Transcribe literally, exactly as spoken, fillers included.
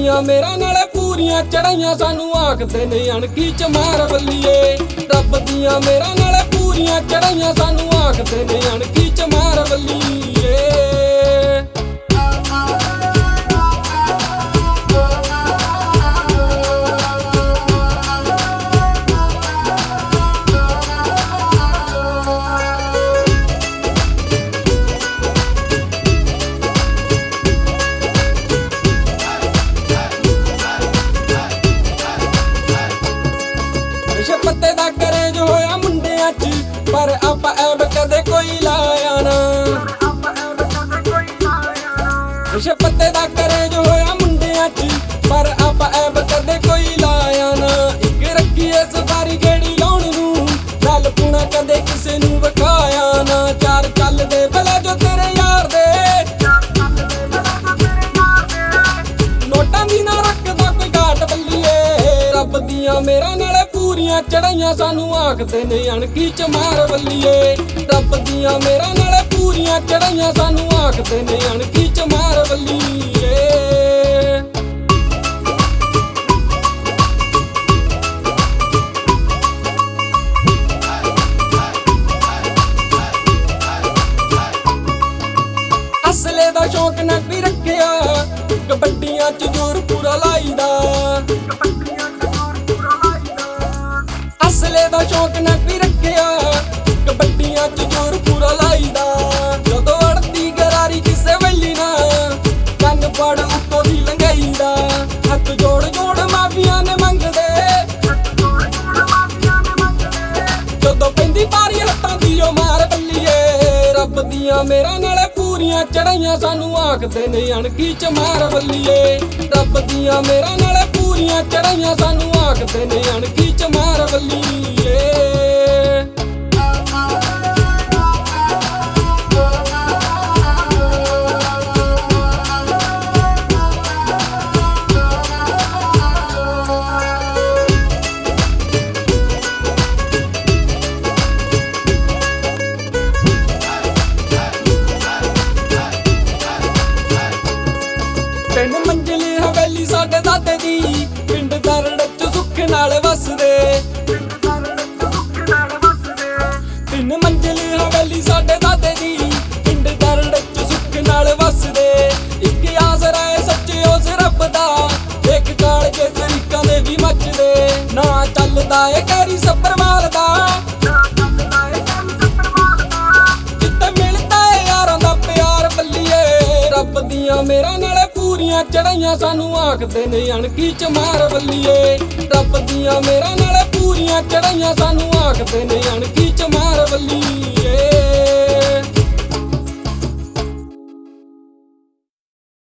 ਦੀਆਂ ਮੇਰਾ ਨਾਲੇ ਪੂਰੀਆਂ ਚੜਾਈਆਂ ਸਾਨੂੰ ਆਖਦੇ ਨੇ ਅਣਖੀ ਚਮਾਰ ਬੱਲੀਏ। ਰੱਬ ਦੀਆਂ ਮੇਰਾ ਨਾਲੇ ਪੂਰੀਆਂ ਚੜਾਈਆਂ ਸਾਨੂੰ ਆਖਦੇ ਨੇ ਅਣਖੀ ਚਮਾਰ ਬੱਲੀਏ। ਨਸ਼ੇ ਪੱਤੇ ਦਾ ਕਰੇਜ ਹੋਇਆ ਮੁੰਡਿਆਂ 'ਚ ਪਰ ਆਪਾਂ ਐਬ ਕਦੇ ਕੋਈ ਲਾਇਆ ਨਾ। ਨਸ਼ੇ ਪੱਤੇ ਦਾ ਕਰੇਜ ਹੋਇਆ ਮੁੰਡਿਆਂ 'ਚ ਪਰ ਆਪਾਂ ਐਬ ਕਦੇ ਕੋਈ ਲਾਇਆ ਨਾ। ਇੱਕ ਰੱਖੀਏ ਸਵਾਰੀ ਗੇੜੀ ਲਾਉਣ ਨੂੰ ਗੱਲ ਪੁਣਾ ਕਦੇ ਕਿਸੇ ਨੂੰ ਵਿਖਾਇਆ ਨਾ। ਚਾਰ ਚੱਲਦੇ ਭਲੇ ਜੋ ਤੇਰੇ ਯਾਰ ਦੇ ਨੋਟਾਂ ਦੀ ਨਾ ਰੱਖਦਾ ਕੋਈ ਘਾਟ ਬੱਲੀਏ। ਰੱਬ ਦੀਆਂ ਮੇਰਾ ਨਾਲੇ ਪੂਰੀਆਂ ਚੜਾਈਆਂ ਸਾਨੂੰ ਆਖਦੇ ਨੇ ਅਣਖੀ ਚਮਾਰ ਬੱਲੀਏ। ਰੱਬ ਦੀਆਂ ਮੇਰਾ ਨਾਲੇ ਪੂਰੀਆਂ ਚੜਾਈਆਂ ਸਾਨੂੰ ਆਖਦੇ ਨੇ ਅਣਖੀ ਚਮਾਰ ਬੱਲੀਏ। ਅਸਲੇ ਦਾ ਸ਼ੌਕ ਨਾ ਕੋਈ ਰੱਖਿਆ ਕਬੱਡੀਆਂ 'ਚ ਜ਼ੋਰ ਪੂਰਾ ਲਾਈਦਾ। ਅਸਲੇ ਦਾ ਸ਼ੌਕ ਨਾ ਕੋਈ ਰੱਖਿਆ ਕਬੱਡੀਆਂ 'ਚ ਜ਼ੋਰ ਪੂਰਾ ਲਾਈਦਾ। ਜਦੋਂ ਅੜਦੀ ਗਰਾਰੀ ਕਿਸੇ ਵੇਲੀ ਨਾ ਕੰਨ ਪੜ ਉੱਤੋਂ ਦੀ ਲੰਘਾਈਦਾ। ਹੱਥ ਜੋੜ ਜੋੜ ਮਾਫੀਆਂ ਨੇ ਮੰਗਦੇ ਜਦੋਂ ਪੈਂਦੀ ਪਾਰੀ ਹੱਥਾਂ ਦੀ ਉਹ ਮਾਰ ਬੱਲੀਏ। ਰੱਬ ਦੀਆਂ ਮੇਰਾ ਨਾਲੇ ਪੂਰੀਆਂ ਚੜਾਈਆਂ ਸਾਨੂੰ ਆਖਦੇ ਨੇ ਅਣਖੀ ਚਮਾਰ ਬੱਲੀਏ। ਰੱਬ ਦੀਆਂ ਮੇਰਾ ਨਾਲੇ ਪੂਰੀਆਂ ਚੜਾਈਆਂ ਸਾਨੂੰ ਆਖਦੇ ਨੇ ਅਣਖੀ ਚਮਾਰ ਬੱਲੀਏ। ਤਿੰਨ ਮੰਜ਼ਿਲ ਹਵੇਲੀ ਸਾਡੇ ਦਾਦੇ ਦੀ ਪਿੰਡ ਦਰੜ 'ਚ ਸੁੱਖ ਨਾਲ ਵਸਦੇ। ਤਿੰਨ ਮੰਜ਼ਿਲ ਹਵੇਲੀ ਸਾਡੇ ਦਾਦੇ ਦੀ ਪਿੰਡ ਦਰੜ 'ਚ ਸੁੱਖ ਨਾਲ ਵਸਦੇ। ਇੱਕ ਆਸਰਾ ਏ ਸੱਚੇ ਉਸ ਰੱਬ ਦਾ ਇੱਕ ਕਾਲਜੇ ਤਰੀਕਾਂ ਦੇ ਵੀ ਮੱਚਦੇ। ਨਾ ਚੱਲਦਾ ਏ ਕੈਰੀ ਸੱਪਰਵਾਲ ਦਾ ਜਿੱਥੇ ਮਿਲਦਾ ਏ ਯਾਰਾਂ ਦਾ ਪਿਆਰ ਬੱਲੀਏ। ਰੱਬ ਦੀਆਂ ਮੇਰਾ ਨਾਲੇ ਪੂਰੀਆਂ ਚੜਾਈਆਂ ਸਾਨੂੰ ਆਖਦੇ ਨੇ ਅਣਖੀ ਚਮਾਰ ਬੱਲੀਏ। ਰੱਬ ਦੀਆਂ ਮੇਰਾ ਨਾਲੇ ਪੂਰੀਆਂ ਚੜਾਈਆਂ ਸਾਨੂੰ ਆਖਦੇ ਨੇ ਅਣਖੀ ਚਮਾਰ ਬੱਲੀਏ।